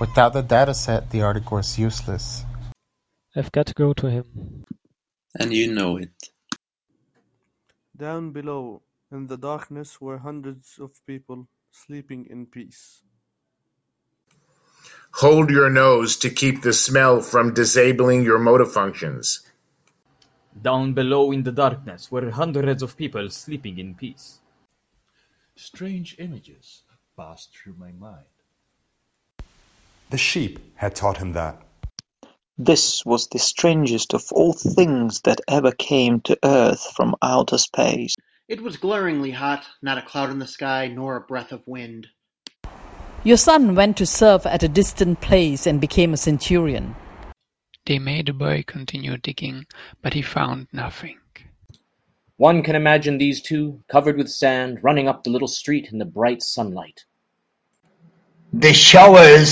Without the dataset, the article is useless. I've got to go to him. And you know it. Down below, in the darkness, were hundreds of people sleeping in peace. Hold your nose to keep the smell from disabling your motor functions. Down below in the darkness were hundreds of people sleeping in peace. Strange images passed through my mind. The sheep had taught him that. This was the strangest of all things that ever came to Earth from outer space. It was glaringly hot, not a cloud in the sky, nor a breath of wind. Your son went to serve at a distant place and became a centurion. They made the boy continue digging, but he found nothing. One can imagine these two, covered with sand, running up the little street in the bright sunlight. The showers